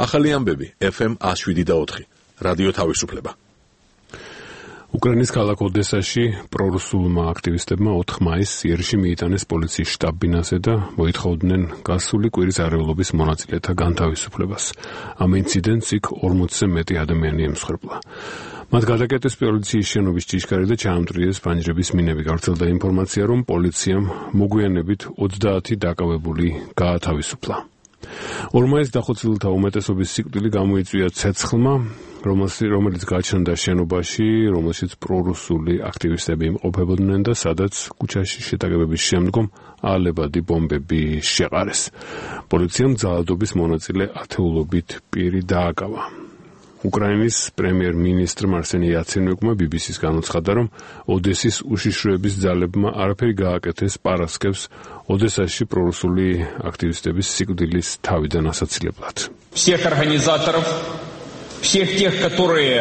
ახალი ამბები FM 107.4 რადიო თავისუფლება. უკრაინის ქალაქ ოდესაში პრორუსულმა აქტივისტებმა 4 მაისს იერში მიიტანეს პოლიციის შტაბ-ბინაზე და მოითხოვდნენ გასული კვირის არეულობის მონაწილეთა განთავისუფლებას. ამ ინციდენტს იქ 40-ზე მეტი ადამიანი ემსხვერპლა. მათ გადაკეტეს პოლიციის შენობის ჭიშკარი და ჩაამტრიეს ფანჯრების მინები. გავრცელდა ინფორმაცია, რომ პოლიციამ მოგვიანებით 30 დაკავებული გაათავისუფლა. 2 მაისს დახოცილთა უმეტესობის სიკვდილი გამოიწვია ცეცხლმა, რომელიც გაჩნდა შენობაში, რომელშიც პრორუსული აქტივისტები იმყოფებოდნენ და სადაც ქუჩაში შეტაკებების შემდგომ ალებადი ბომბები შეყარეს. პოლიციამ ძალადობის მონაწილე ათეულობით პირი დააკავა. უკრაინის პრემიერ-მინისტრმა არსენი იაცენიუკმა BBC-ს განაცხადა, რომ ოდესის უშიშროების ძალებმა არაფერი გააკეთეს პარასკევს ოდესაში პრორუსული აქტივისტების სიკვდილის თავიდან ასაცილებლად. Всех организаторов, всех тех, которые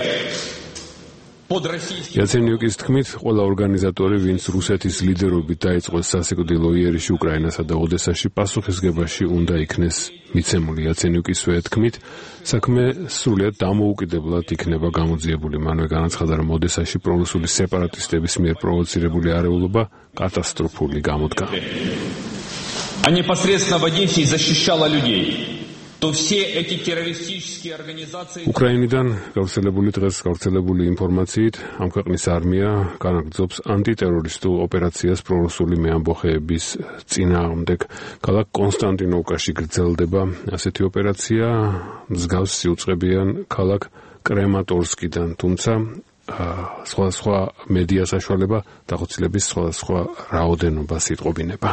იაცენიუკის თქმით, ყველა ორგანიზატორი, ვინც რუსეთის ლიდერობით დაიწყოს სასიკვდილო იერში უკრაინასა და ოდესაში პასუხისგებაში უნდა იქნეს მიცემული. იაცენიუკისვე თქმით, საქმე სრულიად დამოუკიდებლად იქნება გამოძიებული. მანვე განაცხადა, რომ ოდესაში პრორუსული სეპარატისტების მიერ პროვოცირებული არეულობა კატასტროფული გამოდგა. А непосредственно в Одессе защищала людей. То все эти террористические организации უკრაინიდან გავრცელებული ინფორმაციით, ამ ქვეყნის არმია განაგრძობს ანტიტერორისტულ ოპერაციას პრორუსული მეამბოხეების წინააღმდეგ. ქალაქ კონსტანტინოვკაში გრძელდება ასეთი ოპერაცია, მსგავსი უწყებიან ქალაქ კრემატორსკიდან, თუმცა სხვადასხვა მედია საშუალება დახოცილების სხვადასხვა რაოდენობას იტყობინება.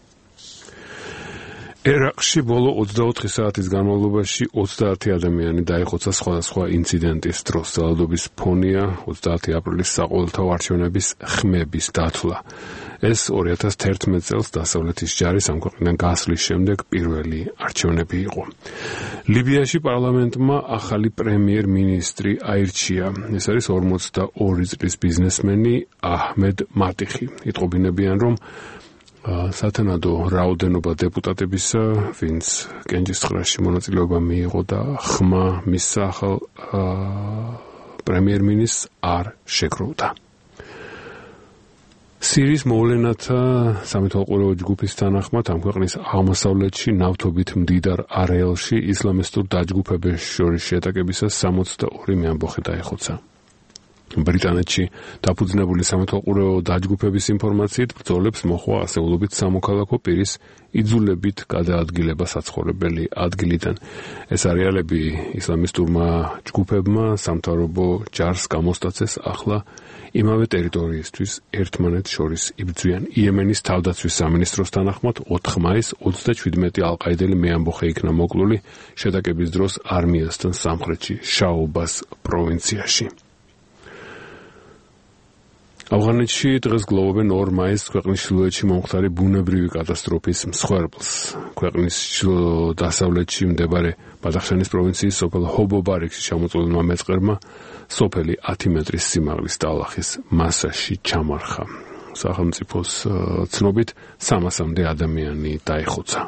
ერაყში ბოლო 24 საათის განმავლობაში 30 ადამიანი დაიხოცა სხვადასხვა ინციდენტის დროს. ძალადობის ფონია 30 აპრილის საყოველთაო არჩევნების ხმების დათვლა. ეს 2011 წელს დასავლეთის ჯარის ამ ქვეყნიდან გასვლის შემდეგ პირველი არჩევნები იყო. ლიბიაში პარლამენტმა ახალი პრემიერ-მინისტრი აირჩია. ეს არის 42 წლის ბიზნესმენი აჰმედ მატიხი. იტყობინებიან, რომ სათანადო რაოდენობა დეპუტატებისა, ვინც კენჭისყრაში მონაწილეობა მიიღო და ხმა მისცა ახალ პრემიერ-მინისტრს არ შეგროვდა. სირიის მოვლენათა სამეთვალყურეო ჯგუფის თანახმად ამ ქვეყნის აღმოსავლეთში ნავთობით მდიდარ არეალში ისლამისტურ დაჯგუფებებს შორის შეტაკებისას 62 მეამბოხე დაიხოცა. ბრიტანეთში დაფუძნებული სამეთვალყურეო დაჯგუფების ინფორმაციით ბრძოლებს მოჰყვა ასეულობით სამოქალაქო პირის იძულებით გადაადგილება საცხოვრებელი ადგილიდან. ეს არეალები ისლამისტურმა ჯგუფებმა სამთავრობო ჯარს გამოსტაცეს ახლა იმავე ტერიტორიისთვის ერთმანეთს შორის იბრძვიან. იემენის თავდაცვის სამინისტროს თანახმად 4 მაისს 37 ალყაიდელი მეამბოხე იქნა მოკლული შეტაკების დროს არმიასთან სამხრეთში შაუბას პროვინციაში. ავღანეთში დღეს გლოვობენ 2 მაისს ქვეყნის ჩრდილოეთში მომხდარი ბუნებრივი კატასტროფის მსხვერპლს. ქვეყნის დასავლეთში მდებარე ბადახშანის პროვინციის სოფელ ჰობობარიქში ჩამოწვეულმა მეწყერმა სოფელი 10 მეტრის სიმაღლის დალახის მასაში ჩამარხა. სახელმწიფოს ცნობით 300-მდე ადამიანი დაიხოცა.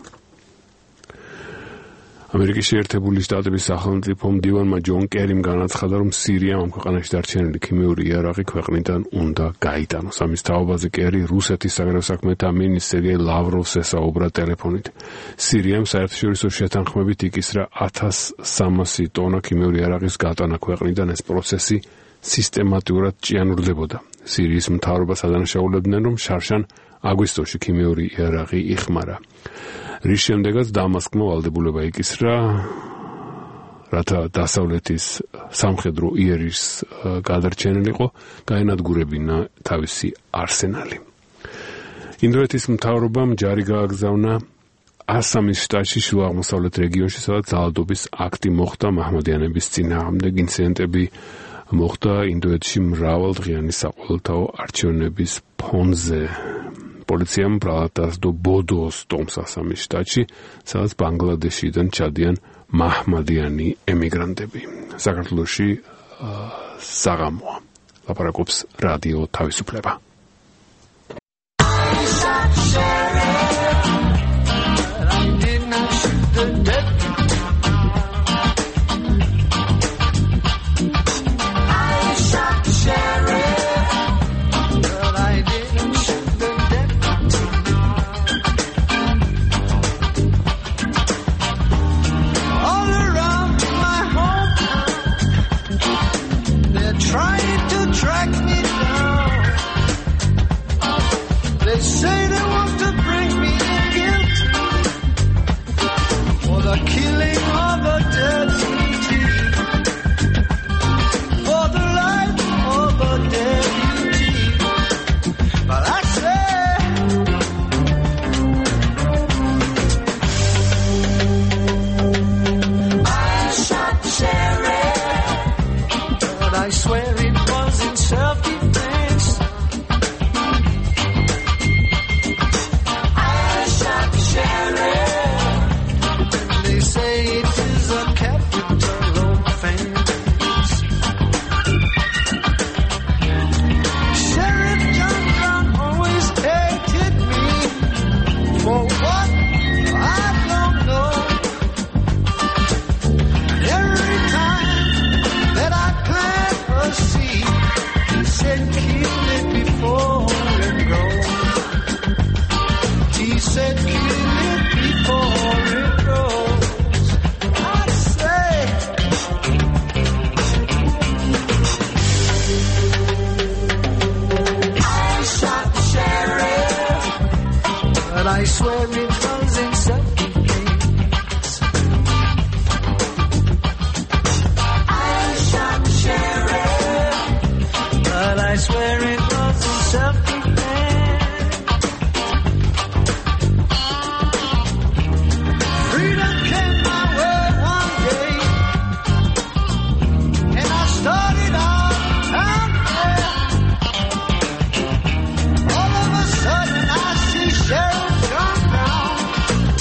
ამერიკის შეერთებული შტატების სახელმწიფო მდივანმა ჯონ კერიმ განაცხადა, რომ სირიამ ამ ქვეყანაში დარჩენილი ქიმიური იარაღი ქვეყნიდან უნდა გაიტანოს. ამის თაობაზე კერი რუსეთის საგარეო საქმეთა მინისტრ სერგეი ლავროვს ესაუბრა ტელეფონით. სირიამ საერთაშორისო შეთანხმებით იკისრა 1300 ტონა ქიმიური იარაღის გატანა ქვეყნიდან. ეს პროცესი სისტემატურად ჭიანურდებოდა. სირიის მთავრობას ადანაშაულებდნენ, რომ შარშან აგვისტოში ქიმიური იარაღი იხმარა. რის შემდეგაც დამასკმა ვალდებულება იკისრა, რათა დასავლეთის სამხედრო იერიშს გადარჩენილიყო, გაენადგურებინა თავისი არსენალი. ინდოეთის მთავრობამ ჯარი გააგზავნა ასამის შტატში შუა-აღმოსავლეთ რეგიონში, სადაც ძალადობის აქტი მოხდა მაჰმადიანების წინააღმდეგ. ინციდენტები მოხდა ინდოეთში მრავალდღიანი საყოველთაო არჩევნების ფონზე. პოლიციამ ბრალად დასდო ბოდოს ტომს ასამის შტატში, სადაც ბანგლადეშიდან ჩადიან მაჰმადიანი ემიგრანტები. საქართველოში საღამოა. ლაპარაკობს რადიო თავისუფლება. I swear it was in self-defense. I'm sheriff, but I swear it was in self-defense. Freedom came my way one day, and I started out there. All of a sudden I see Sheriff John Brown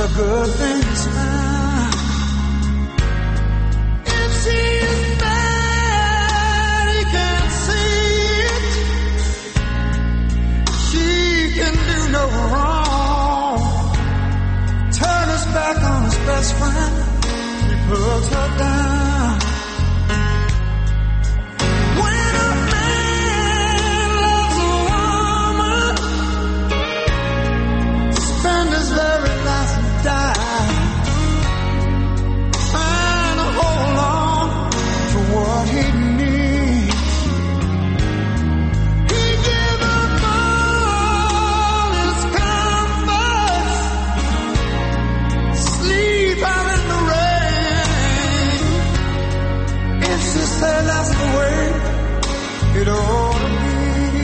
the good things found. If she is bad, he can't see it. She can do no wrong. Turn his back on his best friend. He puts her down. When a man loves a woman, spend his very last dime, trying to hold on to what he needs. He give up all his comforts, sleep out in the rain. If she said that's the way it ought to be.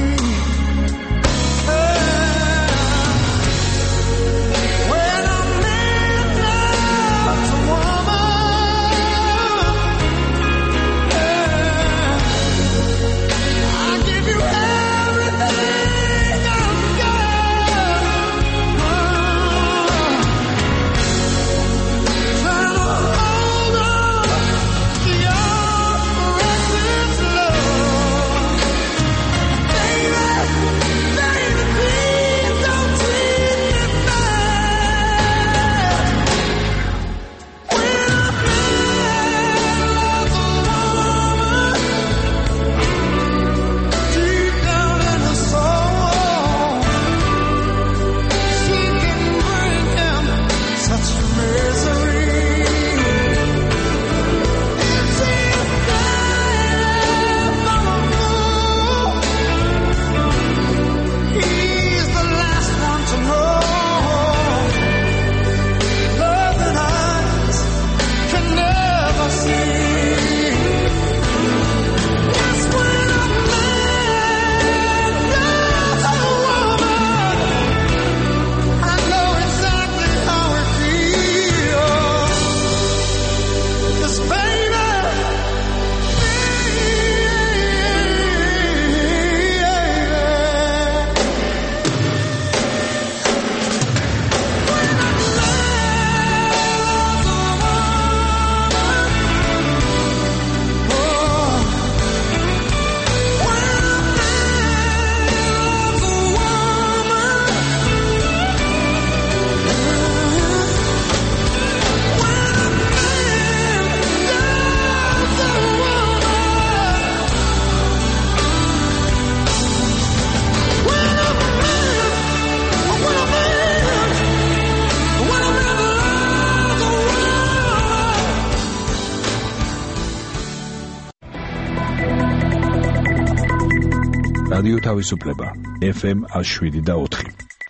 When a man loves a woman, I give you everything I've got. Trying to hold on to your precious love. Baby, baby, please don't treat me bad. When a man loves a woman, deep down in her soul, she can bring him such misery. If she is bad for a fool, he's the last one to know. Love that eyes can never see. Yes, when a man loves a woman, I know exactly how it feels. 'Cause baby, რადიო თავისუფლება FM 107.4.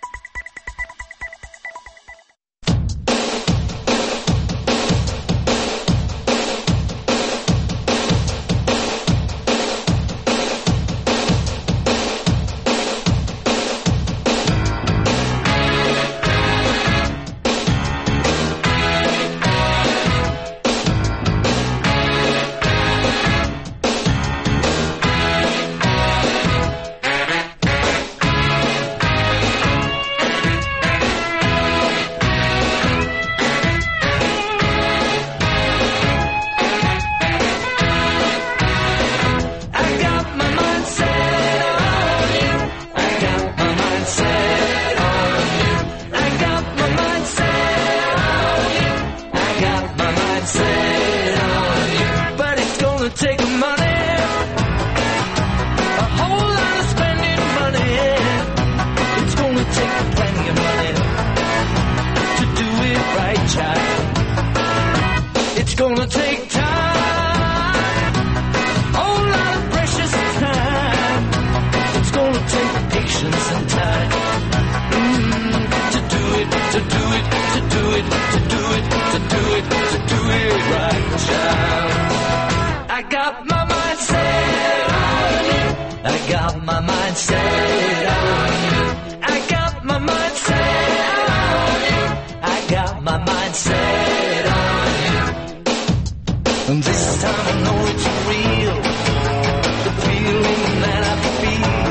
gonna take time, whole lot of precious time. It's gonna take patience and time to do it, to do it, to do it, to do it, to do it, to do it right, child. I got my mind set on you. I got my mind set on you. I got my mind set on you. I got my mind set on you. And this time I know it's real, the feeling that I feel.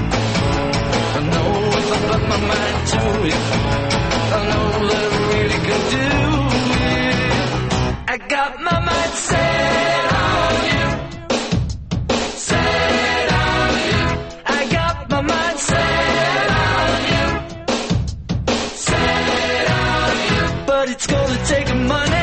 I know if I put my mind to it, I know that I really can do set on you, set on you. But it's gonna take money,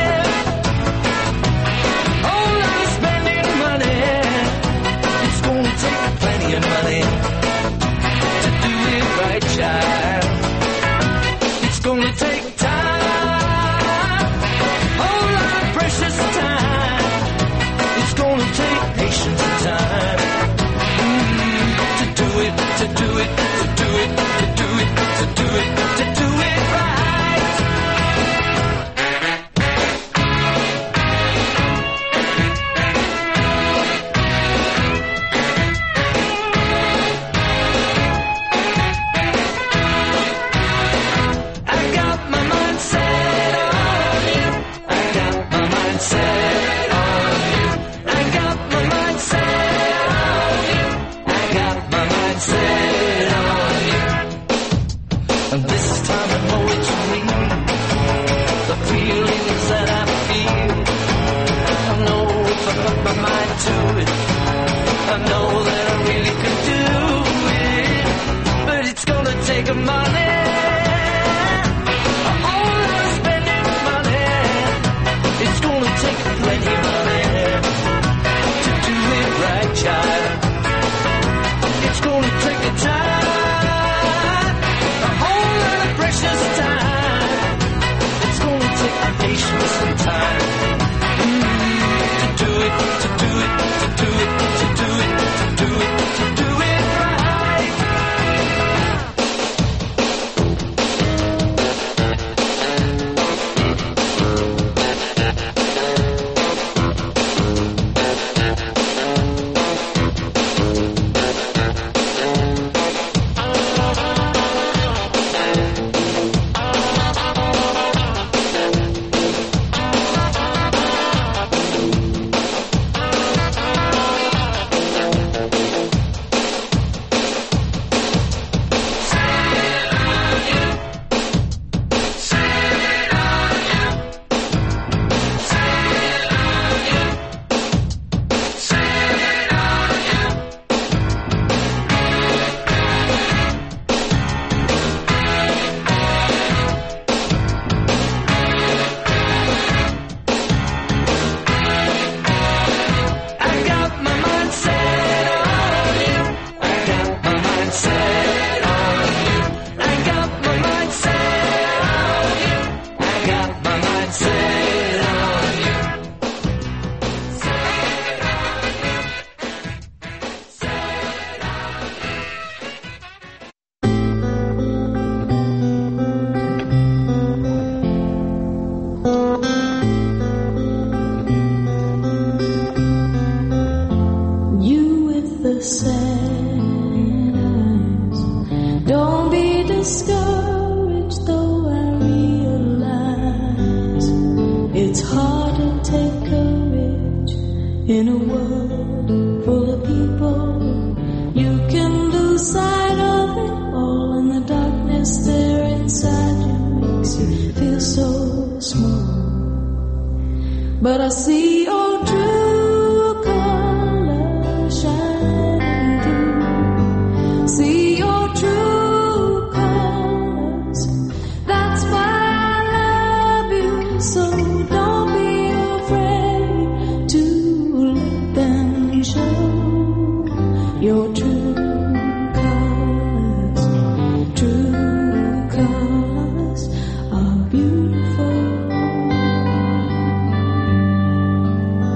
whole lot of spending money. It's gonna take plenty of money to do it right, child. It's gonna take time, whole lot of precious time. It's gonna take patience and time to do it, to do it, to do it, to do it, to do it, to do it right. I got my mind set on you. I got my mind set on you. I got my mind set on you. I got my mind set on you. And this time I know it's real. The feelings that I feel. I know if I put my mind to it, I know that I really could do it. But it's gonna take a money, a whole lot of spending money. It's gonna take plenty of money to do it right, child. It's gonna take a time, a whole lot of precious time. It's gonna take patience and time to do it, to do it, to do it, to do it, to do it, to do it right. I got my mind set on you. I got my mind set on you. I got my mind set on you. I got my mind set on you. You with the sad eyes, don't be discouraged, though I realize it's hard to take courage in a world full of people. You can lose sight of it all, and the darkness there inside you makes you feel so small. But I see your true colors shining through. See your true colors. That's why I love you. So don't be afraid to let them show your true colors. True colors are beautiful.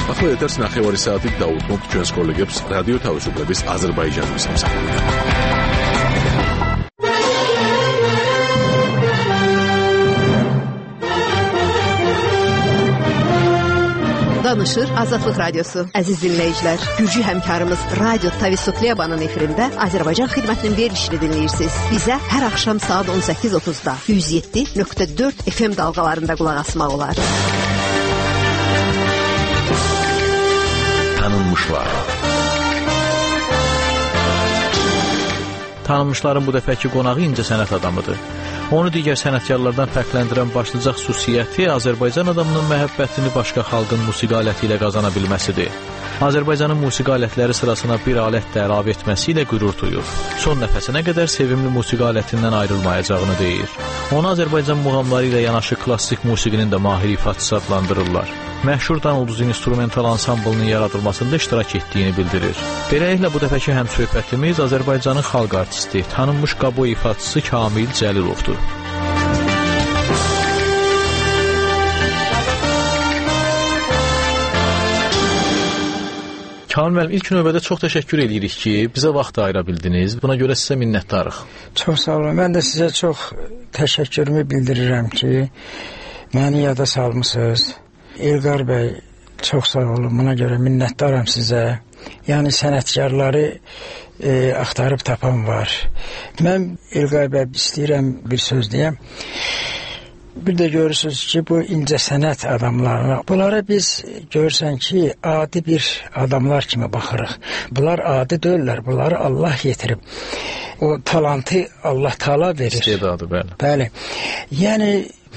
ახლა ეთერს 9 საათით დაუთმობთ ჩვენს კოლეგებს რადიო თავისუფლების აზერბაიჯანის სამსახურიდან. Danışır Azadlıq Radyosu. Əziz dinləyicilər, Gürcü həmkarımız Radio Tavisuklebanın efirində Azərbaycan xidmətinin verilişini dinləyirsiniz. Bizə hər axşam saat 18:30-da 107.4 FM dalğalarında qulaq asmaq olar. Tanınmışlar. Tanınmışların bu dəfəki qonağı incəsənət adamıdır. Onu digər sənətkarlardan fərqləndirən başlıca xüsusiyyəti Azərbaycan adamının məhəbbətini başqa xalqın musiqi aləti ilə qazana bilməsidir. Azərbaycanın musiqi alətləri sırasına bir alət də əlavə etməsi ilə qürur duyur. Son nəfəsinə qədər sevimli musiqi alətindən ayrılmayacağını deyir. Onu Azərbaycan muğamları ilə yanaşı klassik musiqinin də mahir ifaçısı adlandırırlar. Məşhur Dan Ulduz instrumental ansamblının yaradılmasında iştirak etdiyini bildirir. Beləliklə bu dəfəki həmsöhbətimiz Azərbaycanın xalq artisti, tanınmış qaboy ifaçısı Kamil Cəlilovdur. Kamil müəllim, ilk növbədə çox təşəkkür edirik ki, bizə vaxt ayıra bildiniz. Buna görə sizə minnətdarıq. Çox sağ olun. Mən də sizə çox təşəkkürümü bildirirəm ki, məni yada salmısınız. İlqar bəy, çox sağ olun. Buna görə minnətdaram sizə. Yəni sənətkarları axtarıb tapan var. Mən İlqar bəy istəyirəm bir söz deyəm. Bir də görürsünüz ki, bu incəsənət adamlarına, bunlara biz görürsən ki, adi bir adamlar kimi baxırıq. Bunlar adi deyirlər, bunları Allah yetirib. O talantı Allah Taala verir. İstedadı, bəli. Bəli. Yəni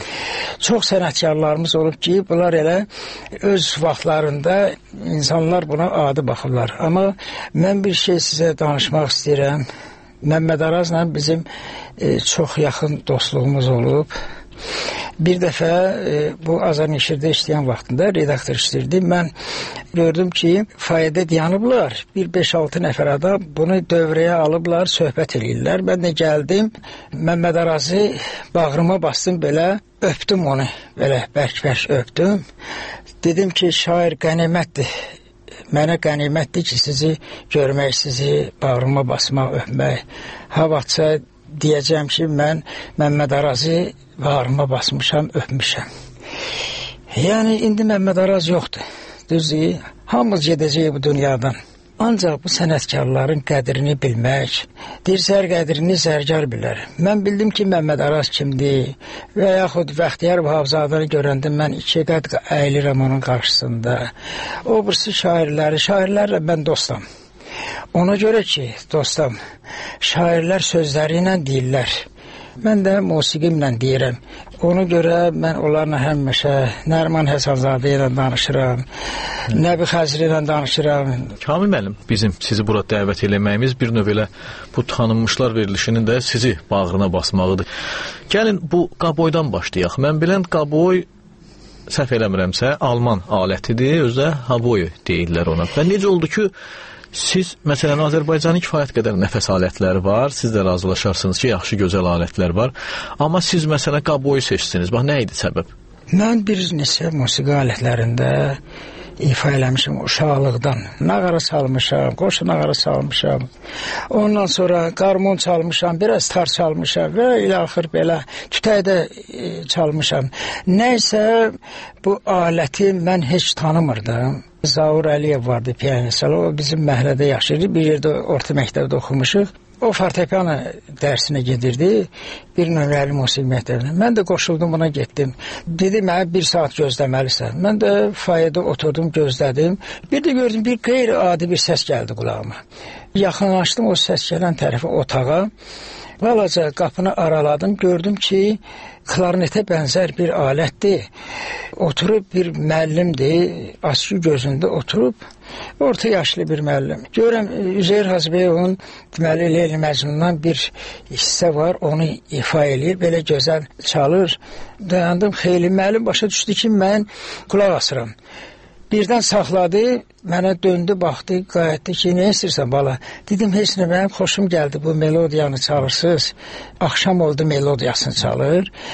çox sənətkarlarımız olub ki, bunlar elə öz vaxtlarında insanlar buna adi baxırlar. Amma mən bir şey sizə danışmaq istəyirəm. Məmməd Arazla bizim çox yaxın dostluğumuz olub. Bir dəfə bu Azərneşirdə işləyən vaxtında redaktor işləyirdi. Mən gördüm ki, fayədə dayanıblar. Bir 5-6 nəfər adam bunu dövrəyə alıblar, söhbət edirlər. Mən də gəldim, Məmməd Arazı bağrıma bastım belə, öpdüm onu, belə bərk-bərk öpdüm. Dedim ki, şair qənimətdir. Mənə qənimətdir ki, sizi görmək, sizi bağrıma basmaq, öpmək. Havatsa deyəcəm ki, mən Məmməd Arazı bağrıma basmışam, öpmüşəm. Yəni, indi Məmməd Araz yoxdur. Düzdür, hamımız gedəcəyik bu dünyadan. Ancaq bu sənətkarların qədrini bilmək, dirsər qədrini zərgar bilər. Mən bildim ki, Məmməd Araz kimdir və yaxud Bəxtiyar Vahabzadəni görəndə mən 2 qəd əyilirəm onun qarşısında. O birisi şairlərlə mən dostam. Ona görə ki, dostum, şairlər sözləri ilə deyirlər. Mən də musiqimlə deyirəm. Ona görə mən onlarla həmişə Nəriman Həsənzadə ilə danışıram, Nəbi Xəzri ilə danışıram. Kamil müəllim, bizim sizi bura dəvət eləməyimiz bir növ elə bu tanınmışlar verilişinin də sizi bağrına basmağıdır. Gəlin bu qaboydan başlayaq. Mən bilən qaboy, səhv eləmirəmsə, Alman alətidir, özü də haboy deyirlər ona. Və necə oldu ki, siz, məsələn, Azərbaycanın kifayət qədər nəfəs alətləri var, siz də razılaşarsınız ki, yaxşı, gözəl alətlər var. Amma siz, məsələn, qaboyu seçsiniz. Bax, nə idi səbəb? Mən bir neçə musiqi alətlərində ifa eləmişim uşaqlıqdan. Nağara çalmışam, qoşu nağara çalmışam. Ondan sonra qarmon çalmışam, biraz tar çalmışam və ilaxır belə tütəkdə çalmışam. Nəysə, bu aləti mən heç tanımırdım. Zaur Əliyev vardı, piyanist. O bizim məhəllədə yaşayırdı. Bir yerdə orta məktəbdə oxumuşuq. O fortepiano dərsinə gedirdi. Bir nömrəli musiqi məktəbinə. Mən də qoşuldum, buna getdim. Dedi, mənə 1 saat gözləməlisən. Mən də fayədə oturdum, gözlədim. Bir də gördüm, bir qeyri-adi bir səs gəldi qulağıma. Yaxınlaşdım o səs gələn tərəfə otağa. Balaca qapını araladım, gördüm ki, klarnetə bənzər bir alətdir. Oturub bir müəllimdir, askı gözündə oturub, orta yaşlı bir müəllim. Görürəm, Üzeyir Hacıbəyovun deməli Leyli Məcnundan bir hissə var, onu ifa eləyir, belə gözəl çalır. Dayandım, xeyli müəllim başa düşdü ki, mən qulaq asıram. Birdən saxladı, mənə döndü, baxdı, qayıtdı ki, nə istəyirsən bala? Dedim, heç nə, mənim xoşum gəldi, bu melodiyanı çalırsınız. Axşam oldu, melodiyasını çalır.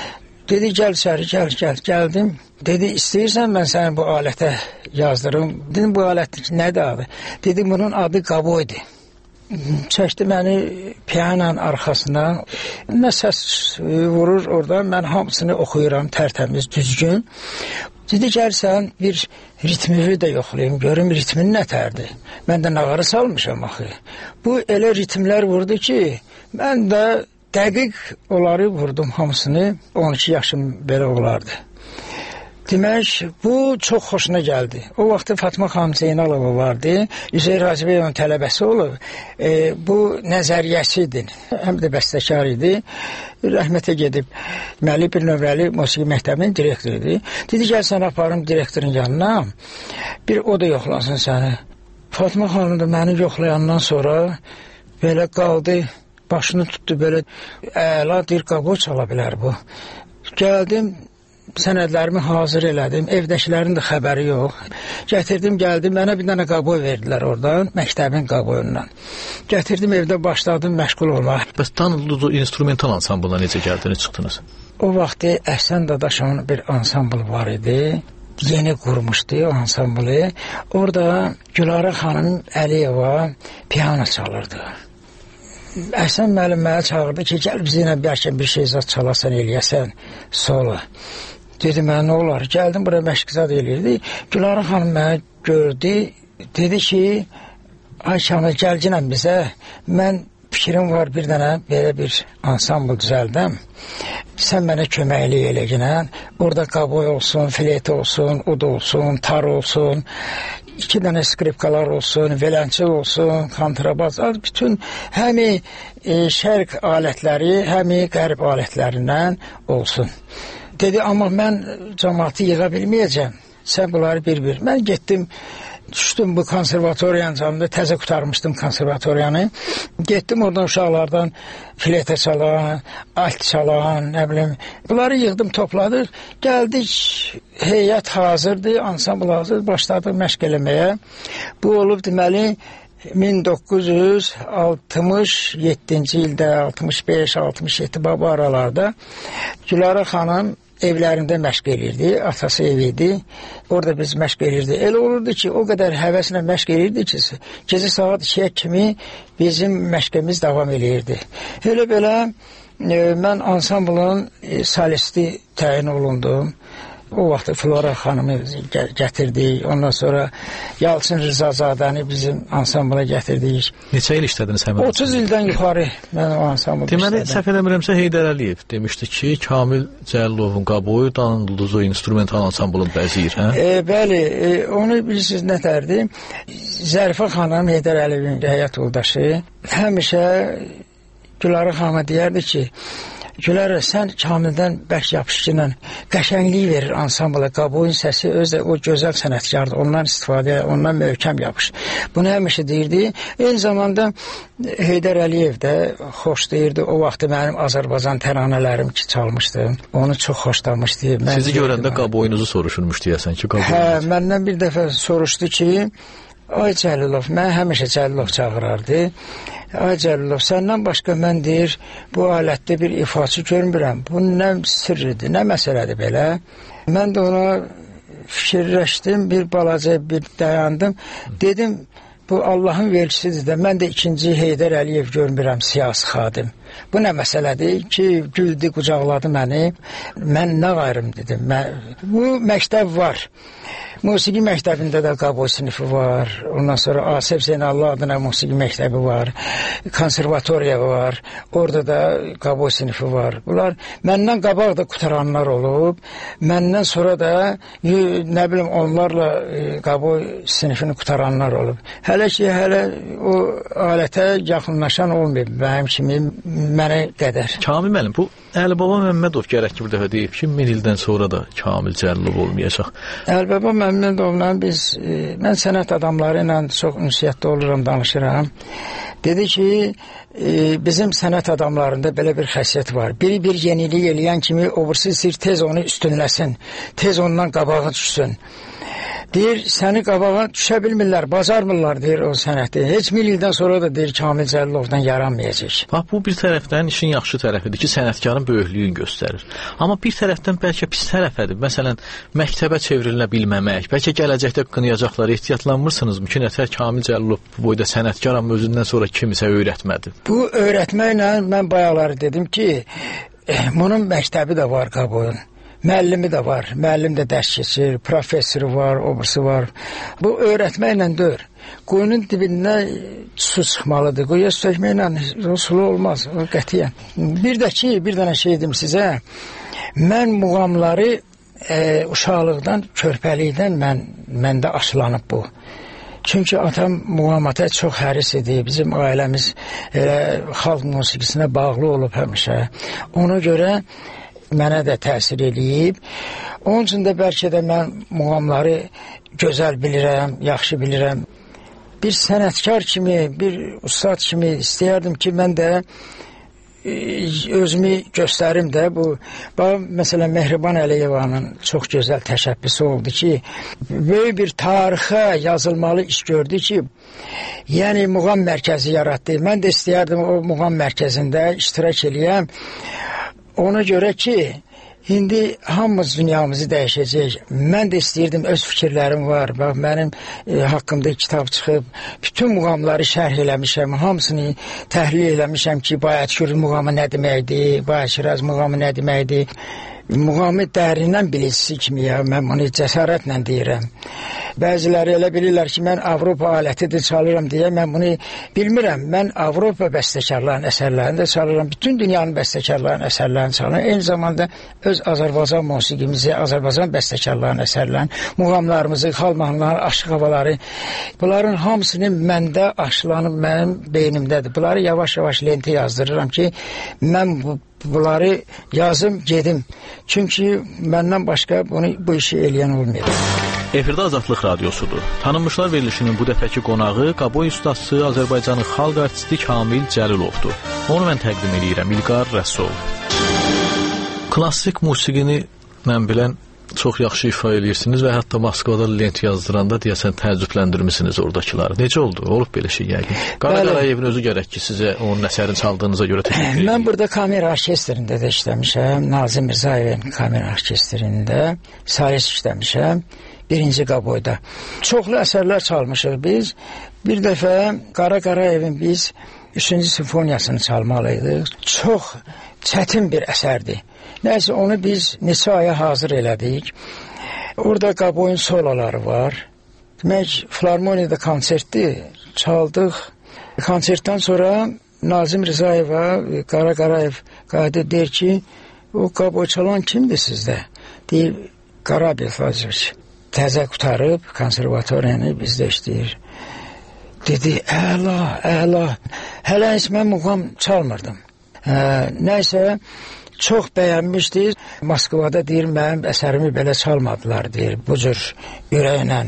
Dedi, gəl içəri, gəl. Gəldim. Dedi, istəyirsən mən səni bu alətə yazdırım. Dedim, bu alət nədir adı? Dedi, bunun adı qaboydu. Çəkdi məni piyanonun arxasına. Nə səs vurur orada, mən hamısını oxuyuram, tərtəmiz, düzgün. Dedi, gəlsən bir ritmini də yoxlayayım, görüm ritmin nətərdir. Mən də nağarı salmışam axı. Bu elə ritmlər vurdu ki, mən də dəqiq onları vurdum hamısını, 12 yaşım belə olardı. Demək, bu çox xoşuna gəldi. O vaxtı Fatma xanım Zeynalova vardı, Üzeyir Hacıbəyovun tələbəsi olub. Bu nəzəriyyəsidir, həm də bəstəkar idi. Rəhmətə gedib, deməli, bir nömrəli musiqi məktəbinin direktorudur. Dedi, gəl sən aparım direktorun yanına, bir o da yoxlansın səni. Fatma xanım da məni yoxlayandan sonra belə qaldı, başını tutdu, belə əla bir qabo çala bilər bu. Gəldim, sənədlərimi hazır elədim, evdəkilərin də xəbəri yox. Gətirdim, gəldim, mənə bir dənə qaboy verdilər oradan, məktəbin qaboyundan. Gətirdim, evdə başladım məşğul olmaq. Bəs tanıdığınız o instrumental ansambla necə gəldiniz, çıxdınız? O vaxtı Əhsən Dadaşovun bir ansambl var idi. Yeni qurmuşdu o ansamblı. Orada Gülara xanım Əliyeva piyano çalırdı. Əhsən müəllim mənə çağırdı ki, gəl bizimlə bəlkə bir şey zat çalasan, eləyəsən, solo. Dedim, mən nə olar? Gəldim, buraya məşqizad eləyirdi. Gülara xanım mənə gördü, dedi ki, ay Şamil, gəlginəm bizə, mən fikrim var bir dənə, belə bir ansambl düzəldəm. Sən mənə köməklik eləyinən, orada qaboy olsun, fleyt olsun, ud olsun, tar olsun, 2 dənə skripkalar olsun, violonçel olsun, kontrabas, bütün həmi şərq alətləri, həmi qərb alətlərindən olsun. Dedi, amma mən cəmaatı yığa bilməyəcəm, sən bunları bir-bir. Mən getdim, düşdüm bu konservatoriyanın canında, təzə qutarmışdım konservatoriyanı. Getdim oradan uşaqlardan fleytə çalan, alt çalan, nə bilim. Bunları yığdım, topladıq. Gəldik, heyət hazırdı, ansambl hazır, başladıq məşq eləməyə. Bu olub deməli 1967-ci ildə, 65-67 bu aralarda Gülara xanım evlərində məşq edirdi, atası evi idi. Orada biz məşq edirdi. Elə olurdu ki, o qədər həvəslə məşq edirdi ki, gecə saat 2-yə kimi bizim məşqimiz davam edirdi. Elə belə mən ansamblın solisti təyin olundum. O vaxt Flora xanımı gətirdik. Ondan sonra Yalçın Rızazadəni bizim ansambla gətirdik. Neçə il işlədiniz həmin? 30 ildən yuxarı mən o ansambla işlədim. Deməli, səhv eləmirəmsə Heydər Əliyev demişdi ki, Kamil Cəllovun qaboyu danıldığı instrumental ansamblın bəzir, hə? Bəli, onu bilirsiniz nətərdir? Zərifə xanım, Heydər Əliyevin həyat yoldaşı, həmişə Gülara xanıma deyərdi ki, Gülərə, sən Kamildən bərk yapışıqla qəşənglik verir ansambla, qaboyun səsi özü o gözəl sənətkardır, ondan istifadə, ondan möhkəm yapış. Bunu həmişə deyirdi. Eyni zamanda Heydər Əliyev də xoş deyirdi. O vaxtı mənim Azərbaycan təranələrim ki, çalmışdım. Onu çox xoşlamışdı. Sizi görəndə qaboyunuzu soruşurmuş deyəsən ki, qaboyunuz. Hə, məndən bir dəfə soruşdu ki, ay Cəlilov, mən həmişə Cəlilov çağırardı. Ay Cəlilov, səndən başqa mən deyir, bu alətdə bir ifaçı görmürəm. Bu nə sirridir, nə məsələdir belə. Mən də ona fikirləşdim, bir balaca bir dayandım. Dedim, bu Allahın vergisidir də, mən də 2-ci Heydər Əliyev görmürəm, siyasi xadim. Bu nə məsələdir ki, güldü, qucaqladı məni. Mən nə qayrım dedim. Bu məktəb var. Musiqi məktəbində də qaboy sinifi var. Ondan sonra Asif Zeynallı adına musiqi məktəbi var. Konservatoriya var. Orada da qaboy sinifi var. Bunlar məndən qabaq da qutaranlar olub. Məndən sonra da nə bilim onlarla qaboy sinifini qutaranlar olub. Hələ ki, hələ o alətə yaxınlaşan olmayıb mənim kimi mənə qədər. Kamil müəllim, bu Əlibaba Məmmədov gərək ki, bir dəfə deyib ki, 1000 ildən sonra da Kamil Cəlilov olmayacaq. Əlibaba Məmmədovla biz, mən sənət adamları ilə çox ünsiyyətli oluram, danışıram. Dedi ki, bizim sənət adamlarında belə bir xəsiyyət var. Biri bir yenilik eləyən kimi, o birisi istəyir tez onu üstünləsin, tez ondan qabağa düşsün. Deyir, səni qabağa düşə bilmirlər, bacarmırlar, deyir o sənəti. Heç 1000 ildən sonra da deyir Kamil Cəlilovdan yaranmayacaq. Bax, bu bir tərəfdən işin yaxşı tərəfidir ki, sənətkarın böyüklüyünü göstərir. Amma bir tərəfdən bəlkə pis tərəfədir. Məsələn, məktəbə çevrilə bilməmək, bəlkə gələcəkdə qınayacaqlar, ehtiyatlanmırsınızmı ki, nətər Kamil Cəlilov bu boyda sənətkar, amma özündən sonra kimisə öyrətmədi? Bu öyrətməklə mən bayaqları dedim ki, bunun məktəbi də var Qaboyun. Müəllimi də var, müəllim də dərs keçir, professoru var, obrisi var. Bu öyrətməklə deyil. Quyunun dibində su çıxmalıdır. Quyuya su çəkməklə sulu olmaz, o qətiyyən. Bir də ki, bir dənə şey dedim sizə, mən muğamları uşaqlıqdan, körpəlikdən məndə aşılanıb bu. Çünki atam muğamata çox həris idi. Bizim ailəmiz xalq musiqisinə bağlı olub həmişə. Ona görə mənə də təsir eləyib. Onun üçün də bəlkə də mən muğamları gözəl bilirəm, yaxşı bilirəm. Bir sənətkar kimi, bir ustad kimi istəyərdim ki, mən də özümü göstərim də. Məsələn, Mehriban Əliyevanın çox gözəl təşəbbüsü oldu ki, böyük bir tarixə yazılmalı iş gördü ki, yəni muğam mərkəzi yaratdı. Mən də istəyərdim o muğam mərkəzində iştirak eləyəm. Ona görə ki, indi hamımız dünyamızı dəyişəcək. Mən də istəyirdim, öz fikirlərim var. Bax, mənim haqqımda kitab çıxıb, bütün muğamları şərh eləmişəm, hamısını təhlil eləmişəm ki, Bayatşür muğamı nə deməkdir, Bayatşiraz muğamı nə deməkdir. Muğamı dərindən bilicisi kimi ya, mən bunu cəsarətlə deyirəm. Bəziləri elə bilirlər ki, mən Avropa alətidir çalıram deyə, mən bunu bilmirəm. Mən Avropa bəstəkarlarının əsərlərini də çalıram, bütün dünyanın bəstəkarlarının əsərlərini çalıram. Eyni zamanda öz Azərbaycan musiqimizi, Azərbaycan bəstəkarlarının əsərlərini, muğamlarımızı, xalq mahnıları, aşıq havaları, bunların hamısını məndə aşılanıb mənim beynimdədir. Bunları yavaş-yavaş lentə yazdırıram ki, mən bunları yazım, gedim. Çünki məndən başqa bu işi eləyən olmayacaq. Efirdə Azadlıq Radiosudur. Tanınmışlar verilişinin bu dəfəki qonağı Qaboy ustası Azərbaycanın xalq artisti Kamil Cəlilovdur. Onu mən təqdim edirəm, İlqar Rəsul. Klassik musiqini mən bilən çox yaxşı ifa edirsiniz və hətta Moskvada lent yazdıranda deyəsən təəccübləndirmisiniz oradakiları. Necə oldu? Olub belə şey yəqin. Qara Qarayevin özü gərək ki, sizə onun əsərini çaldığınıza görə təşəkkür edirəm. Mən burada kamera orkestrində də işləmişəm. Nazim Mirzayevin kamera orkestrində Saris işləmişəm. 1-ci Qaboyda. Çoxlu əsərlər çalmışıq biz. Bir dəfə Qara Qarayevin biz 3-cü simfoniyasını çalmalıydıq. Çox çətin bir əsərdir. Nəysə, onu biz neçə aya hazır elədik. Orada Qaboyun soloları var. Demək, Filarmoniyada konsertdir, çaldıq. Konsertdən sonra Nazim Rizayeva, Qara Qarayev qayıdıb deyir ki, o Qaboy çalan kimdir sizdə? Deyir, Qarabel Fazilович. Təzə qutarıb, konservatoriyanı bizdə işləyir. Dedi, əla. Hələ heç mən muğam çalmırdım. Nəysə, çox bəyənmişdi. Moskvada deyir, mənim əsərimi belə çalmadılar, deyir. Bu cür ürəklə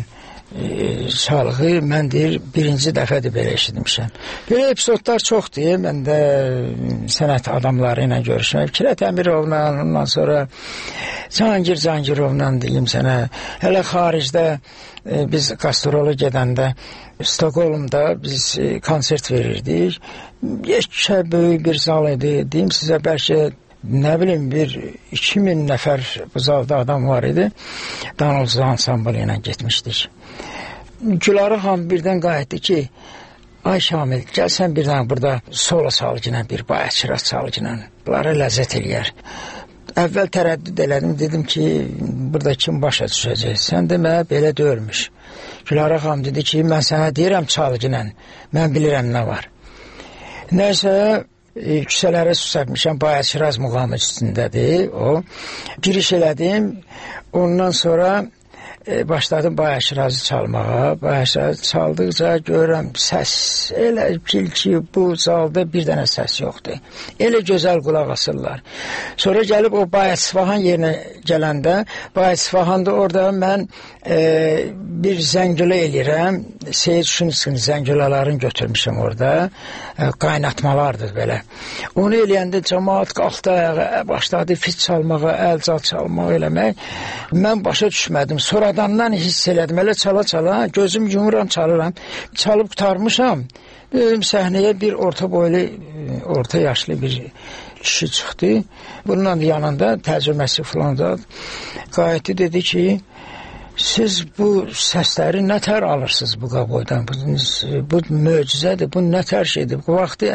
çalığı, mən deyir, 1-ci dəfədir belə eşitmişəm. Belə epizodlar çoxdur. Mən də sənət adamları ilə görüşməm. Fikrət Əmirovla, ondan sonra Cahangir Cangirovla deyim sənə. Hələ xaricdə biz qastrolu gedəndə Stockholmda biz konsert verirdik. Yekə böyük bir zal idi. Deyim sizə, bəlkə nə bilim, 2000 nəfər bu zalda adam var idi. Danılcı ansamblı ilə getmişdik. Gülarə xan birdən qayıtdı ki, ay Şamil, gəl sən birdən burada solo çalgına, bir Bayatşiraz çalgına. Bunlara ləzzət eləyər. Əvvəl tərəddüd elədim, dedim ki, burada kim başa düşəcək? Sən demə, belə deyilmiş. Gülarə xan dedi ki, mən sənə deyirəm çalgına, mən bilirəm nə var. Nəysə, küçələrə su səpmişəm, Bayatşiraz muğamı üstündədir o. Giriş elədim, ondan sonra başladım Bayatşirazı çalmağa. Bayatşirazı çaldıqca görürəm səs, elə bil ki, bu zalda bir dənə səs yoxdur. Elə gözəl qulaq asırlar. Sonra gəlib o Bayat-Svahan yerinə gələndə, Bayat-Svahanda orada mən bir zəngülə eləyirəm. Seyid Şunskinin zəngülələrini götürmüşəm orada. Qaynatmalardır belə. Onu eləyəndə cəmaat qalxdı ayağa, başladı fit çalmağa, əlcal çalmağa eləmək. Mən başa düşmədim. Sonra Yaradandan hiss elədim. Elə çala-çala, gözüm yumuram, çalıram. Çalıb qutarmışam. Səhnəyə bir orta boylu, orta yaşlı bir kişi çıxdı. Bununla yanında tərcüməsi falan da qayıtdı, dedi ki, siz bu səsləri nətər alırsınız bu qaboydan? Bu möcüzədir, bu nətər şeydir? Bu vaxtı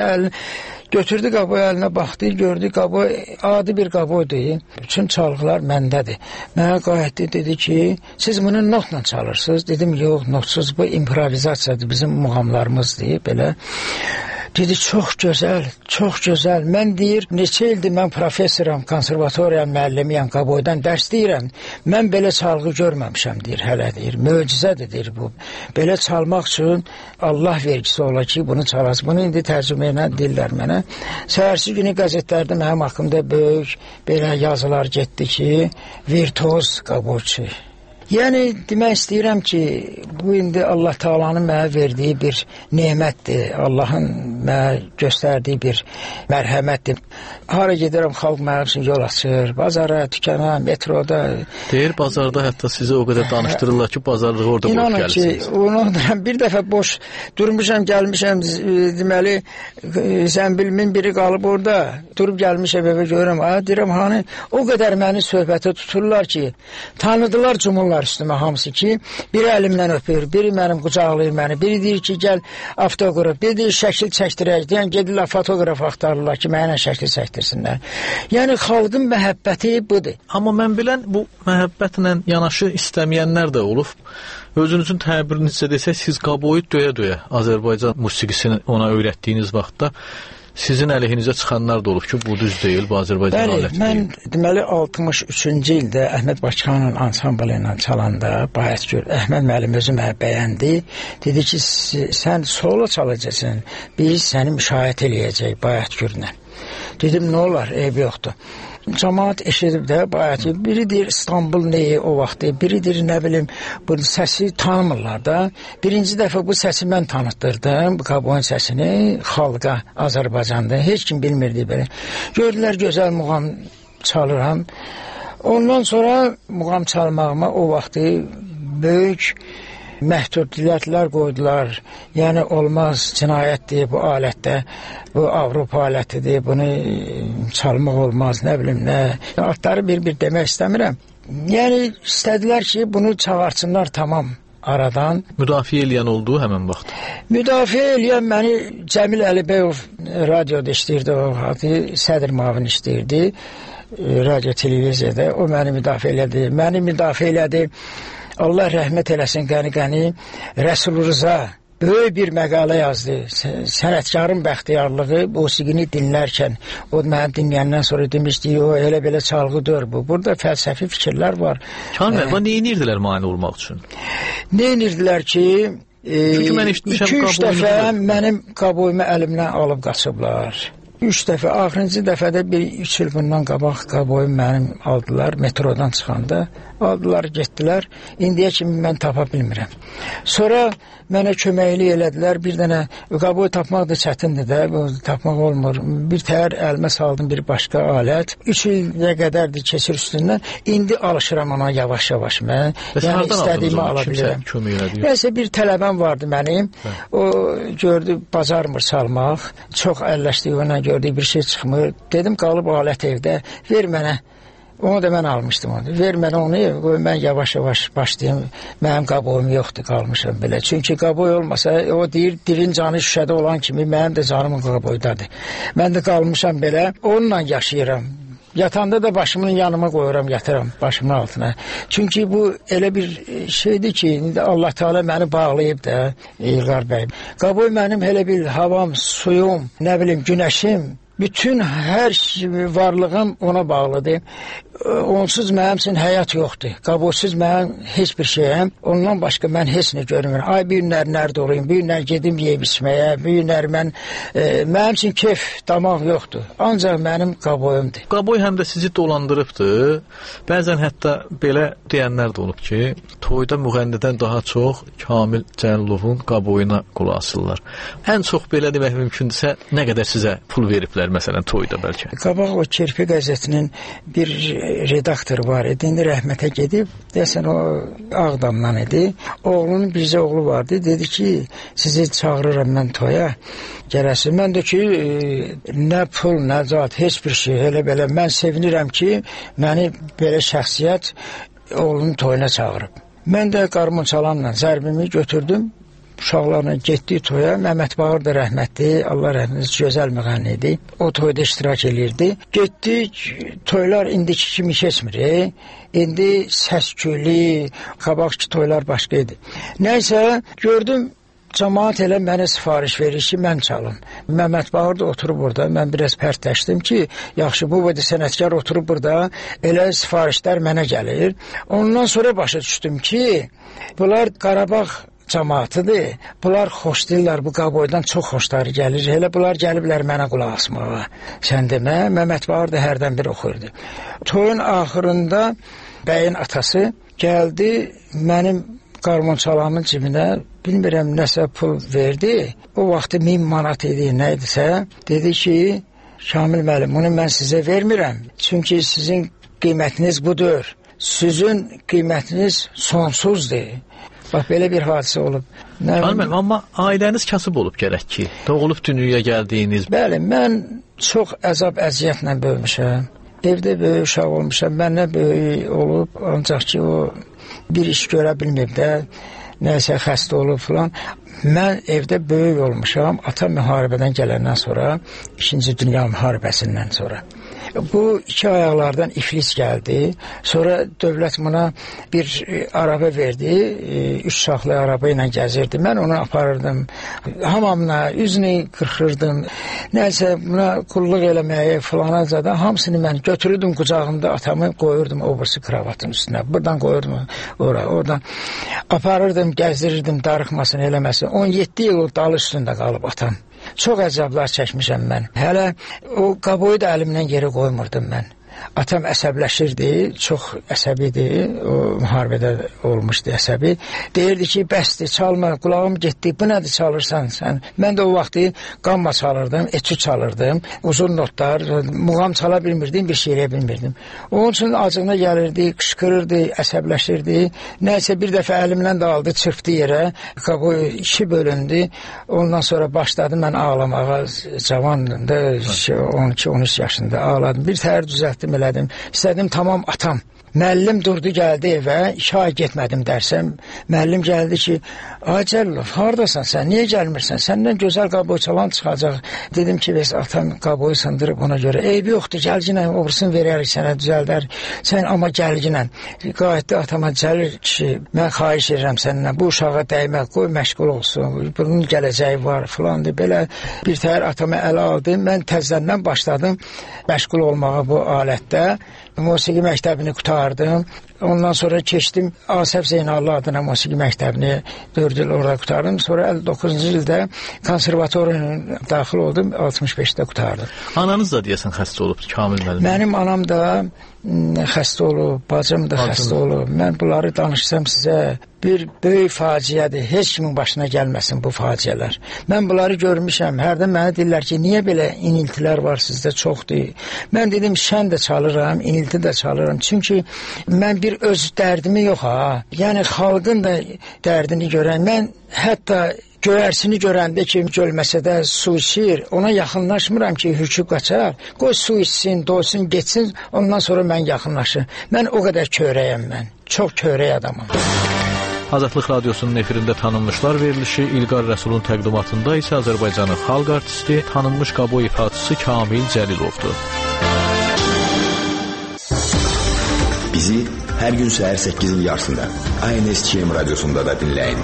götürdü qaboy əlinə, baxdı, gördü qaboy adi bir qaboydur. Bütün çalğılar məndədir. Mənə qayıtdı, dedi ki, siz bunu notla çalırsınız. Dedim, yox, notsuz, bu improvizasiyadır, bizim muğamlarımızdır, belə. Dedi, çox gözəl, çox gözəl. Mən deyir, neçə ildir mən professoram, konservatoriya müəllimiyəm, qaboydan dərs deyirəm. Mən belə çalğı görməmişəm, deyir, hələ deyir. Möcüzədir, deyir bu. Belə çalmaq üçün Allah vergisi ola ki, bunu çalasın. Bunu indi tərcümə ilə deyirlər mənə. Səhərsi günü qəzetlərdə mənim haqqımda böyük belə yazılar getdi ki, virtuoz qaboyçu. Yəni, demək istəyirəm ki, bu indi Allah Taala'nın mənə verdiyi bir nemətdir, Allahın mənə göstərdiyi bir mərhəmətdir. Hara gedirəm, xalq mənim üçün yol açır, bazara, dükana, metroda. Deyir, bazarda hətta sizi o qədər danışdırırlar ki, bazarlığı orada qoyub gəlirsiniz. İnanın ki, bir dəfə boş durmuşam, gəlmişəm, deməli, zəmbilimin biri qalıb orada, durub gəlmişəm evə görürəm, deyirəm, hani, o qədər məni söhbətə tuturlar ki, tanıdılar, cumurlar üstümə hamısı ki, biri əlimdən öpür, biri mənim qucaqlayır məni, biri deyir ki, gəl avtoqraf, biri deyir, şəkil çəkdirək, deyən, gedirlər fotoqraf axtarırlar ki, mənə şəkil çəkdirsinlər. Yəni, xalqın məhəbbəti budur. Amma mən bilən, bu məhəbbətlə yanaşı istəməyənlər də olub. Özünüzün təbirinizcə desək, siz qaboyu döyə-döyə Azərbaycan musiqisini ona öyrətdiyiniz vaxtda sizin əleyhinizə çıxanlar da olub ki, bu düz deyil, bu Azərbaycan aləti deyil. Mən deməli 63-cü ildə Əhməd Bakıxanın ansamblı ilə çalanda bayat gör, Əhməd müəllim özü mənə bəyəndi. Dedi ki, sən solo çalacaqsın, biz səni müşahidə eləyəcək bayat görünə. Dedim, nə olar, eybi yoxdur. Cəmaat eşidib də bayat, biri deyir İstanbul neyi o vaxtı, biri deyir nə bilim, bu səsi tanımırlar da. Birinci dəfə bu səsi mən tanıtdırdım, bu qaboyun səsini xalqa Azərbaycanda, heç kim bilmirdi belə. Gördülər, gözəl muğam çalıram. Ondan sonra muğam çalmağıma o vaxtı böyük məhdudiyyətlər qoydular. Yəni, olmaz, cinayətdir bu alətdə, bu Avropa alətidir, bunu çalmaq olmaz, nə bilim, nə. Adları bir demək istəmirəm. Yəni, istədilər ki, bunu çağırsınlar tamam aradan. Müdafiə eləyən oldu həmən vaxt? Müdafiə eləyən məni Cəmil Əlibəyov radioda işləyirdi, o adı sədr müavin işləyirdi, radio televiziyada, o məni müdafiə elədi. Məni müdafiə elədi. Allah rəhmət eləsin qəni-qəni, Rəsul Rıza böyük bir məqalə yazdı. Sənətkarın bəxtiyarlığı musiqini dinlərkən, o məni dinləyəndən sonra demişdi, o elə belə çalğıdır bu. Burada fəlsəfi fikirlər var. Kamil, nə inirdilər mani olmaq üçün? Nə inirdilər ki, çünki mən eşitmişəm, 2-3 dəfə mənim qaboyumu əlimdən alıb qaçıblar. 3 dəfə, axırıncı dəfədə 3 il bundan qabaq qaboyum mənim aldılar, metrodan çıxanda aldılar, getdilər. İndiyə kimi mən tapa bilmirəm. Sonra mənə köməklik elədilər. Bir dənə qaboy tapmaq da çətindir də, tapmaq olmur. Bir təhər əlimə saldım bir başqa alət. 3 ilə qədərdir keçir üstündən. İndi alışıram ona yavaş-yavaş mən. Yəni istədiyimi ala bilirəm. Nəsə bir tələbəm vardı mənim. O gördü, bacarmır çalmaq. Çox əlləşdi ona, gördü bir şey çıxmır. Dedim, qalıb alət evdə, ver mənə. Onu da mən almışdım onu. Ver mənə onu, mən yavaş-yavaş başlayayım. Mənim qaboyum yoxdur, qalmışam belə. Çünki qaboy olmasa, o deyir, dilin canı şüşədə olan kimi, mənim də canımın qaboydadır. Mən də qalmışam belə, onunla yaşayıram. Yatanda da başımın yanıma qoyuram, yatıram başımın altına. Çünki bu elə bir şeydir ki, Allah Teala məni bağlayıb da, İlqar bəy. Qaboy mənim elə bir havam, suyum, nə bilim, günəşim, bütün hər varlığım ona bağlıdır. Onsuz mənim üçün həyat yoxdur. Qaboysuz mənim heç bir şeyəm. Ondan başqa mən heç nə görmürəm. Ay, bir günlər nərdə olayım, bir günlər gedim yeyib içməyə, bir günlər mənim üçün keyf, damaq yoxdur. Ancaq mənim qaboyumdur. Qaboy həm də sizi dolandırıbdır. Bəzən hətta belə deyənlər də olub ki, toyda müğənnidən daha çox Kamil Cəlilovun qaboyuna qulaq asırlar. Ən çox belə demək mümkündürsə, nə qədər sizə pul veriblər, məsələn, toyda bəlkə? Qabaq o Kirpi qəzetinin bir redaktor var idi. İndi rəhmətə gedib, deyəsən o Ağdamdan idi. Oğlunun bircə oğlu vardı. Dedi ki, sizi çağırıram mən toya. Gələsin. Mən də ki, nə pul, nə zat, heç bir şey. Elə belə mən sevinirəm ki, məni belə şəxsiyyət oğlunun toyuna çağırıb. Mən də qarmonçalanla zərbimi götürdüm. Uşaqlarla getdik toya. Məhəmməd Bağır da rəhmətli, Allah rəhmətli, gözəl müğənni idi. O toyda iştirak edirdi. Getdik, toylar indiki kimi keçmir. İndi səs-küylü, qabaqki toylar başqa idi. Nəysə, gördüm, cəmaət elə mənə sifariş verir ki, mən çalım. Məhəmməd Bağır da oturub burada. Mən biraz pərtləşdim ki, yaxşı, bu boyda sənətkar oturub burada, elə sifarişlər mənə gəlir. Ondan sonra başa düşdüm ki, bunlar Qarabağ cəmaətidir. Bunlar xoşlayırlar, bu qaboydan çox xoşları gəlir. Elə bunlar gəliblər mənə qulaq asmağa. Sən demə, Məhəmməd Bağır da hərdən bir oxuyurdu. Toyun axırında bəyin atası gəldi, mənim qarmonçalamın cibinə, bilmirəm, nəsə pul verdi. O vaxtı 1000 manat idi, nə idisə. Dedi ki, Şamil müəllim, bunu mən sizə vermirəm. Çünki sizin qiymətiniz budur. Sizin qiymətiniz sonsuzdur. Bax, belə bir hadisə olub. Müəllim, amma ailəniz kasıb olub gərək ki, doğulub dünyaya gəldiyiniz. Bəli, mən çox əzab-əziyyətlə böyümüşəm. Evdə böyük uşaq olmuşam, məndən böyük olub, ancaq ki, o bir iş görə bilməyib də, nəsə xəstə olub filan. Mən evdə böyük olmuşam, atam müharibədən gələndən sonra, 2-ci Dünya müharibəsindən sonra. Bu iki ayaqlardan iflis gəldi. Sonra dövlət buna bir araba verdi. 3 uşaqlı araba ilə gəzirdi. Mən onu aparırdım. Hamamına üzünü qırxırdım. Nəysə buna qulluq eləməyə filana zaten hamısını mən götürürdüm qucağımda, atamı qoyurdum o birisi kravatın üstünə. Buradan qoyurdum ora, oradan aparırdım, gəzdirirdim, darıxmasın, eləməsin. 17 il o dal üstündə qalıb atam. Çox əzablar çəkmişəm mən. Hələ o qaboyu da əlimdən geri qoymurdum mən. Atam əsəbləşirdi, çox əsəbidir, o müharibədə olmuşdu əsəbi. Deyirdi ki, bəsdir, çalma, qulağım getdi, bu nədir çalırsan sən? Mən də o vaxtı qamma çalırdım, etü çalırdım, uzun notlar, muğam çala bilmirdim, bir şey eləyə bilmirdim. Onun üçün acığına gəlirdi, qışqırırdı, əsəbləşirdi. Nəysə bir dəfə əlimdən də aldı, çırpdı yerə, qaboy 2 bölündü. Ondan sonra başladım mən ağlamağa, cavandım da, 12-13 yaşında ağladım. Bir təhər düzəltdim, elədim. İstədim, tamam atam. Müəllim durdu, gəldi evə, 2 ay getmədim dərsəm. Müəllim gəldi ki, ay Cəlilov, haradasan sən, niyə gəlmirsən? Səndən gözəl qaboy çalan çıxacaq. Dedim ki, bəs atam qaboyu sındırıb ona görə. Eybi yoxdur, gəlginə, obrusunu verərik sənə, düzəldər. Sən amma gəlginə. Qayıtdı atama, Cəlil kişi, mən xahiş edirəm səndən, bu uşağa dəymə, qoy məşğul olsun, bunun gələcəyi var, filandır. Belə bir təhər atama ələ aldım, mən təzədən başladım məşğul olmağa bu alətdə. Musiqi məktəbini qutardım. Ondan sonra keçdim Asəf Zeynallı adına musiqi məktəbini 4 il orada qutardım. Sonra 59-cu ildə konservatoriyaya daxil oldum, 65-də qutardım. Ananız da deyəsən xəstə olub, Kamil müəllim. Mənim anam da xəstə olub, bacım da xəstə olub. Mən bunları danışsam sizə bir böyük faciədir. Heç kimin başına gəlməsin bu faciələr. Mən bunları görmüşəm. Hərdən mənə deyirlər ki, niyə belə iniltilər var sizdə çoxdur? Mən dedim, şən də çalıram, inilti də çalıram. Çünki mən bir öz dərdimi yox ha. Yəni xalqın da dərdini görən. Mən hətta göyərsini görəndə ki, gölməsə də su içir, ona yaxınlaşmıram ki, hürküb qaçar. Qoy su içsin, doysun, geçsin, ondan sonra mən yaxınlaşım. Mən o qədər köyrəyəm mən. Çox köyrək adamım. Azadlıq Radiosunun efirində tanınmışlar verilişi İlqar Rəsulun təqdimatında isə Azərbaycanın xalq artisti, tanınmış qaboy ifaçısı Kamil Cəlilovdur. Bizi hər gün səhər 8-in yarısında ANSCM radiosunda da dinləyin.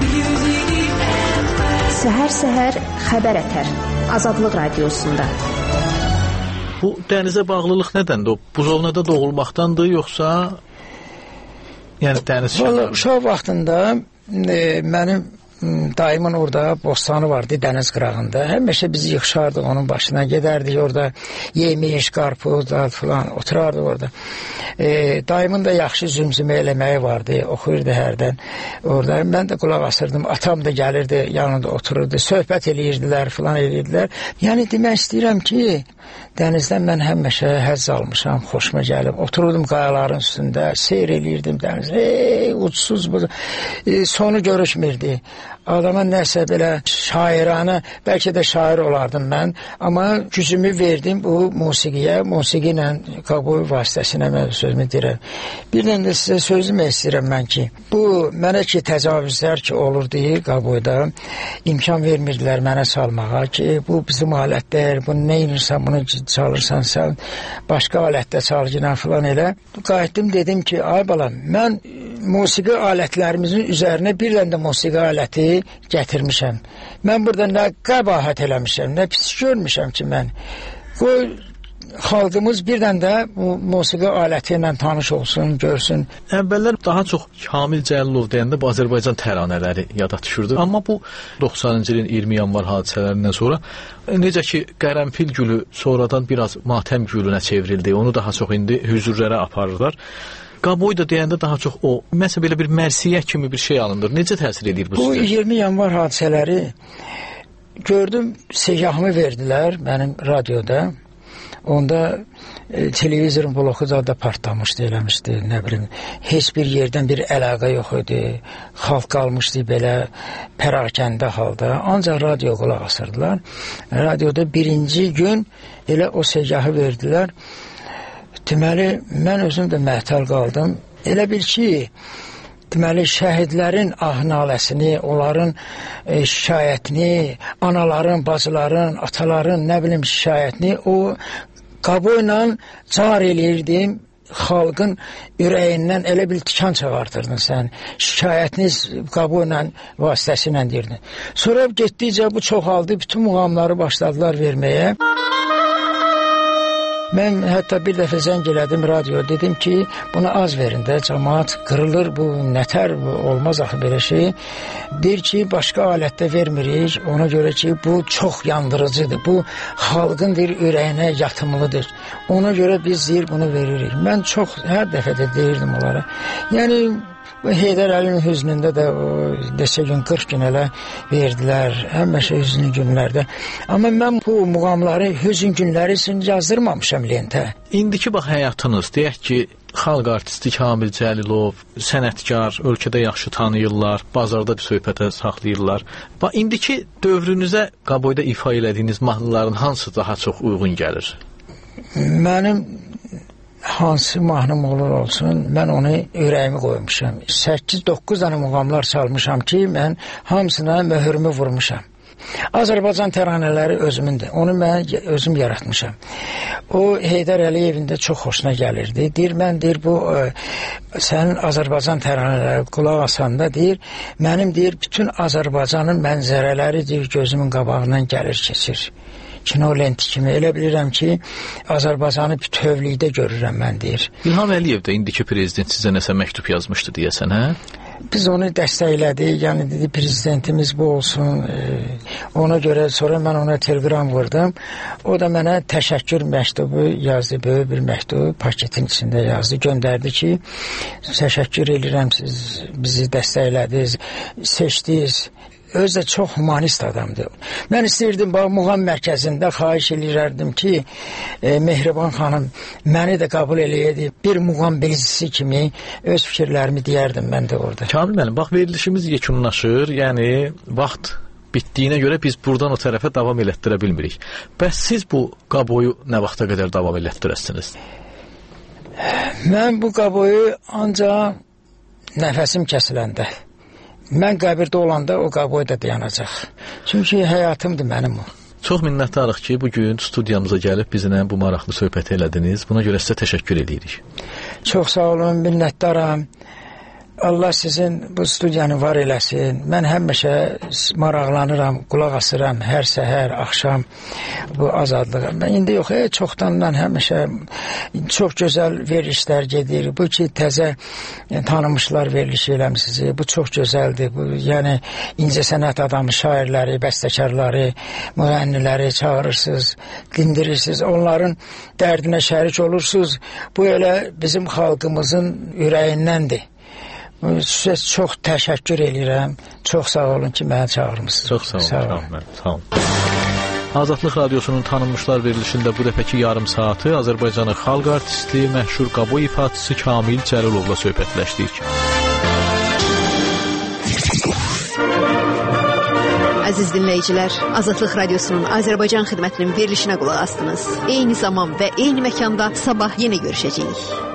Səhər-səhər xəbər ətər Azadlıq Radiosunda. Bu dənizə bağlılıq nədəndir? O buzovnada doğulmaqdandır, yoxsa yəni dəniz? Uşaq vaxtında mənim dayımın orada bostanı vardı dəniz qırağında. Həmişə bizi yığışardıq onun başına, gedərdik orada yemiş, qarpuz falan oturardıq orada. Dayımın da yaxşı zümzümə eləməyi vardı, oxuyurdu hərdən orada. Mən də qulaq asırdım, atam da gəlirdi, yanında otururdu, söhbət eləyirdilər falan eləyirdilər. Yəni demək istəyirəm ki, dənizdən mən həmişə həzz almışam, xoşuma gəlib. Otururdum qayaların üstündə, seyr eləyirdim dənizi. Uçsuz bu. Sonu görüşmürdü. Adama nəsə belə şairanə, bəlkə də şair olardım mən, amma gücümü verdim bu musiqiyə, musiqi ilə Qaboy vasitəsilə mən sözümü deyirəm. Birdən də sizə sözümü istəyirəm mən ki, bu mənə ki təcavüzlər ki olurdu Qaboyda, imkan vermirdilər mənə salmağa ki, bu bizim alətdir, bunu nə edirsən, bunu çalırsan sən, başqa alətdə çalgılan falan elə. Qayıtdım, dedim ki, ay balam, mən musiqi alətlərimizin üzərinə bir dənə də musiqi aləti gətirmişəm. Mən burada nə qəbahət eləmişəm, nə pis görmüşəm ki mən. Qoy xalqımız bir dənə də bu musiqi aləti ilə tanış olsun, görsün. Əvvəllər daha çox Kamil Cəlilov deyəndə bu Azərbaycan təranələri yada düşürdü. Amma bu 90-cı ilin 20 yanvar hadisələrindən sonra necə ki qərənfil gülü sonradan biraz matəm gülünə çevrildi. Onu daha çox indi hüzurlara aparırlar. Qaboy da deyəndə daha çox o, məsələn belə bir mərsiyə kimi bir şey alınır. Necə təsir edir bu sizə? Bu 20 yanvar hadisələri gördüm, segahımı verdilər mənim radioda. Onda televizorun bloku da partlamışdı, eləmişdi, nə bilim, heç bir yerdən bir əlaqə yox idi. Xalq qalmışdı belə pərakəndə halda. Ancaq radio qulaq asırdılar. Radioda birinci gün elə o segahı verdilər. Deməli, mən özüm də məhtəl qaldım. Elə bil ki, deməli, şəhidlərin ah-naləsini, onların şikayətini, anaların, bacıların, ataların, nə bilim, şikayətini o Qaboyla car eləyirdim. Xalqın ürəyindən elə bil tikan çağırtırdın sən. Şikayətiniz Qaboyla vasitəsilə deyirdin. Sonra getdikcə bu çoxaldı, bütün muğamları başladılar verməyə. Mən hətta bir dəfə zəng elədim radio, dedim ki, buna az verin də, cəmaat qırılır, bu nətər, bu olmaz axı belə şey. Deyir ki, başqa alətdə vermirik, ona görə ki, bu çox yandırıcıdır, bu xalqın deyir, ürəyinə yatımlıdır. Ona görə biz deyir, bunu veririk. Mən çox, hər dəfə də deyirdim onlara. Yəni, bu Heydər Əlinin hüznündə də desə gün 40 gün elə verdilər, həmişə hüznün günlərdə. Amma mən bu muğamları hüzün günləri üçün yazdırmamışam lentə. İndiki bax həyatınız, deyək ki, xalq artisti Kamil Cəlilov, sənətkar, ölkədə yaxşı tanıyırlar, bazarda bir söhbətə saxlayırlar. Bax, indiki dövrünüzə Qaboyda ifa elədiyiniz mahnıların hansı daha çox uyğun gəlir? Mənim hansı mahnım olur olsun, mən onu ürəyimi qoymuşam. 8-9 dənə muğamlar çalmışam ki, mən hamısına möhürümü vurmuşam. Azərbaycan təranələri özümündür. Onu mən özüm yaratmışam. O Heydər Əliyevin də çox xoşuna gəlirdi. Deyir, mən deyir, bu sənin Azərbaycan təranələri qulaq asanda deyir, mənim deyir, bütün Azərbaycanın mənzərələri deyir, gözümün qabağından gəlir, keçir. Kino lenti kimi elə bilirəm ki, Azərbaycanı bütövlükdə görürəm mən deyir. İlham Əliyev də indiki prezident sizə nəsə məktub yazmışdı deyəsən, hə? Biz onu dəstəklədik, yəni dedi, prezidentimiz bu olsun. Ona görə sonra mən ona telegram vurdum. O da mənə təşəkkür məktubu yazdı, böyük bir məktub paketin içində yazdı, göndərdi ki, təşəkkür edirəm, siz bizi dəstəklədiniz, seçdiniz. Özü də çox humanist adamdır. Mən istəyirdim, bax, muğam mərkəzində xahiş edirərdim ki, Mehriban xanım məni də qəbul eləyədi. Bir muğam bilicisi kimi öz fikirlərimi deyərdim mən də orada. Kamil müəllim, bax, verilişimiz yekunlaşır, yəni vaxt bitdiyinə görə biz buradan o tərəfə davam elətdirə bilmirik. Bəs siz bu Qaboyu nə vaxta qədər davam elətdirəsiniz? Mən bu Qaboyu ancaq nəfəsim kəsiləndə. Mən qəbirdə olanda o Qaboy da dayanacaq. Çünki həyatımdır mənim o. Çox minnətdarıq ki, bugün studiyamıza gəlib bizimlə bu maraqlı söhbəti elədiniz. Buna görə sizə təşəkkür edirik. Çox sağ olun, minnətdaram. Allah sizin bu studiyanı var eləsin. Mən həmişə maraqlanıram, qulaq asıram hər səhər, axşam bu azadlığa. Mən indi yox, çoxdandan həmişə çox gözəl verilişlər gedir. Bu ki təzə tanımışlar veriliş eləmisiz. Bu çox gözəldir. Bu yəni incəsənət adamı, şairləri, bəstəkarları, müğənniləri çağırırsınız, dindirirsiniz, onların dərdinə şərik olursunuz. Bu elə bizim xalqımızın ürəyindəndir. Sizə çox təşəkkür edirəm. Çox sağ olun ki, məni çağırmısınız. Çox sağ olun. Sağ olun. Azadlıq Radiosunun tanınmışlar verilişində bu dəfəki yarım saatı Azərbaycanın xalq artisti, məşhur Qabo ifaçısı Kamil Cəlilovla söhbətləşdik. Əziz dinləyicilər, Azadlıq Radiosunun Azərbaycan xidmətinin verilişinə qulaq asdınız. Eyni zaman və eyni məkanda sabah yenə görüşəcəyik.